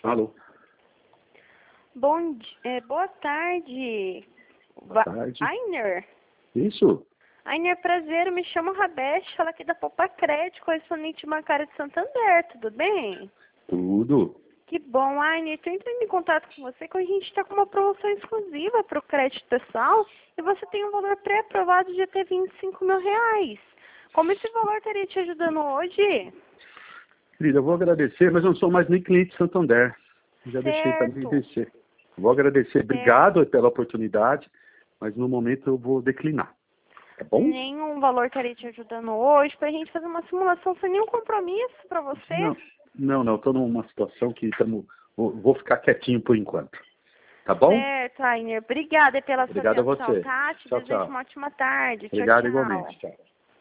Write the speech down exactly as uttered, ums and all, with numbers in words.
Alô? Bom, di- é, boa tarde. Boa tarde. Ainer? Isso? Ainer, prazer, eu me chamo Rabeste, falo aqui da Poupa Crédito, correspondente bancária de Santander, tudo bem? Tudo. Que bom, Ainer, estou entrando em contato com você que a gente está com uma promoção exclusiva para o crédito pessoal e você tem um valor pré-aprovado de até vinte e cinco mil reais. Como esse valor estaria te ajudando hoje? Querida, eu vou agradecer, mas eu não sou mais nem cliente Santander. Já deixei para mim Certo. vencer. Vou agradecer. Obrigado pela oportunidade, mas no momento eu vou declinar. Tá bom? Nenhum valor estaria te ajudando hoje para a gente fazer uma simulação sem nenhum compromisso para você? Não, não, não. Estou numa situação que tamo, vou, vou ficar quietinho por enquanto. Tá bom? Certo, Ainer. Obrigada pela Obrigado a sua atenção, você. tá? Te Tchau, desejo tchau. uma ótima tarde. Tchau, Obrigado tchau. igualmente. Tchau.